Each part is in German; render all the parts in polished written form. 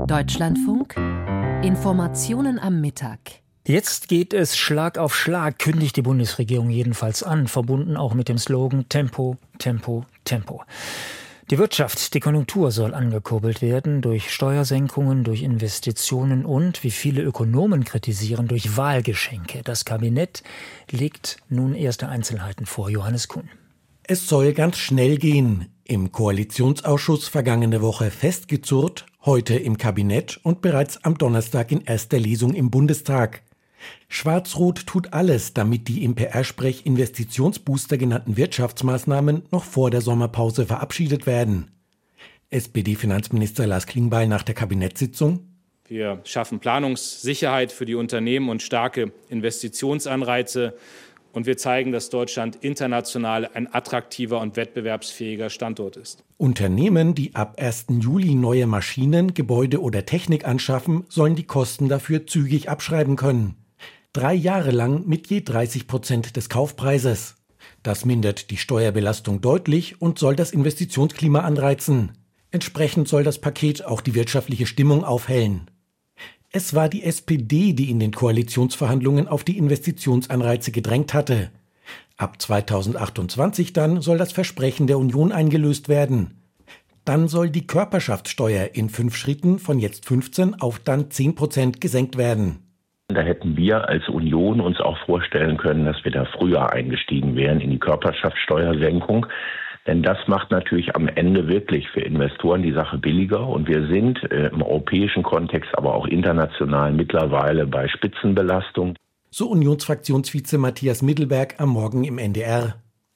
Deutschlandfunk. Informationen am Mittag. Jetzt geht es Schlag auf Schlag, kündigt die Bundesregierung jedenfalls an, verbunden auch mit dem Slogan Tempo, Tempo, Tempo. Die Wirtschaft, die Konjunktur soll angekurbelt werden durch Steuersenkungen, durch Investitionen und, wie viele Ökonomen kritisieren, durch Wahlgeschenke. Das Kabinett legt nun erste Einzelheiten vor. Johannes Kuhn. Es soll ganz schnell gehen. Im Koalitionsausschuss vergangene Woche festgezurrt, heute im Kabinett und bereits am Donnerstag in erster Lesung im Bundestag. Schwarz-Rot tut alles, damit die im PR-Sprech Investitionsbooster genannten Wirtschaftsmaßnahmen noch vor der Sommerpause verabschiedet werden. SPD-Finanzminister Lars Klingbeil nach der Kabinettssitzung: Wir schaffen Planungssicherheit für die Unternehmen und starke Investitionsanreize. Und wir zeigen, dass Deutschland international ein attraktiver und wettbewerbsfähiger Standort ist. Unternehmen, die ab 1. Juli neue Maschinen, Gebäude oder Technik anschaffen, sollen die Kosten dafür zügig abschreiben können. 3 Jahre lang mit je 30% des Kaufpreises. Das mindert die Steuerbelastung deutlich und soll das Investitionsklima anreizen. Entsprechend soll das Paket auch die wirtschaftliche Stimmung aufhellen. Es war die SPD, die in den Koalitionsverhandlungen auf die Investitionsanreize gedrängt hatte. Ab 2028 dann soll das Versprechen der Union eingelöst werden. Dann soll die Körperschaftssteuer in 5 Schritten von jetzt 15 auf dann 10% gesenkt werden. Da hätten wir als Union uns auch vorstellen können, dass wir da früher eingestiegen wären in die Körperschaftssteuersenkung. Denn das macht natürlich am Ende wirklich für Investoren die Sache billiger. Und wir sind im europäischen Kontext, aber auch international mittlerweile bei Spitzenbelastung. So Unionsfraktionsvize Matthias Middelberg am Morgen im NDR.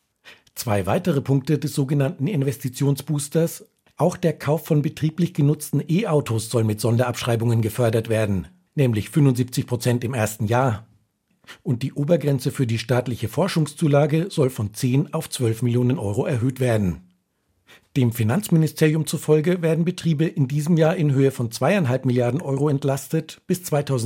2 weitere Punkte des sogenannten Investitionsboosters. Auch der Kauf von betrieblich genutzten E-Autos soll mit Sonderabschreibungen gefördert werden. Nämlich 75% im ersten Jahr. Und die Obergrenze für die staatliche Forschungszulage soll von 10 auf 12 Millionen Euro erhöht werden. Dem Finanzministerium zufolge werden Betriebe in diesem Jahr in Höhe von 2,5 Milliarden Euro entlastet. Bis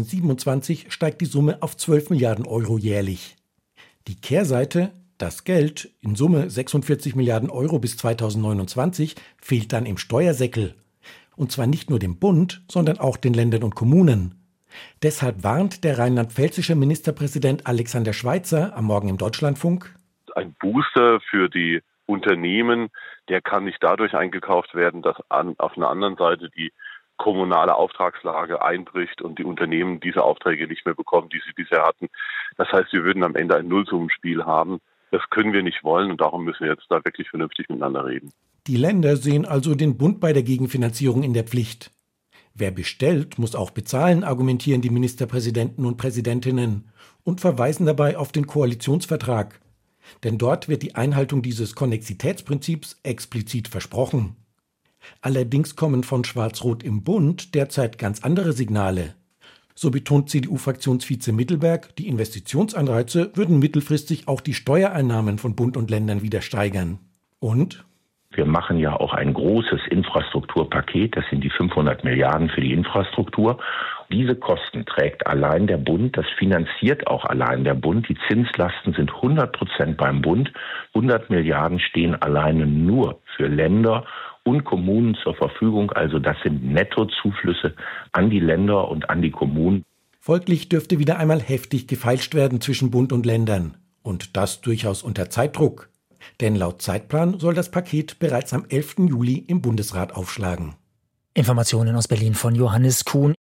2027 steigt die Summe auf 12 Milliarden Euro jährlich. Die Kehrseite, das Geld, in Summe 46 Milliarden Euro bis 2029, fehlt dann im Steuersäckel. Und zwar nicht nur dem Bund, sondern auch den Ländern und Kommunen. Deshalb warnt der rheinland-pfälzische Ministerpräsident Alexander Schweitzer am Morgen im Deutschlandfunk: Ein Booster für die Unternehmen, der kann nicht dadurch eingekauft werden, dass auf einer anderen Seite die kommunale Auftragslage einbricht und die Unternehmen diese Aufträge nicht mehr bekommen, die sie bisher hatten. Das heißt, wir würden am Ende ein Nullsummenspiel haben. Das können wir nicht wollen und darum müssen wir jetzt da wirklich vernünftig miteinander reden. Die Länder sehen also den Bund bei der Gegenfinanzierung in der Pflicht. Wer bestellt, muss auch bezahlen, argumentieren die Ministerpräsidenten und Präsidentinnen und verweisen dabei auf den Koalitionsvertrag. Denn dort wird die Einhaltung dieses Konnexitätsprinzips explizit versprochen. Allerdings kommen von Schwarz-Rot im Bund derzeit ganz andere Signale. So betont CDU-Fraktionsvize Middelberg, die Investitionsanreize würden mittelfristig auch die Steuereinnahmen von Bund und Ländern wieder steigern. Und wir machen ja auch ein großes Infrastrukturpaket, das sind die 500 Milliarden für die Infrastruktur. Diese Kosten trägt allein der Bund, das finanziert auch allein der Bund. Die Zinslasten sind 100% beim Bund. 100 Milliarden stehen alleine nur für Länder und Kommunen zur Verfügung. Also das sind Nettozuflüsse an die Länder und an die Kommunen. Folglich dürfte wieder einmal heftig gefeilscht werden zwischen Bund und Ländern. Und das durchaus unter Zeitdruck. Denn laut Zeitplan soll das Paket bereits am 11. Juli im Bundesrat aufschlagen. Informationen aus Berlin von Johannes Kuhn.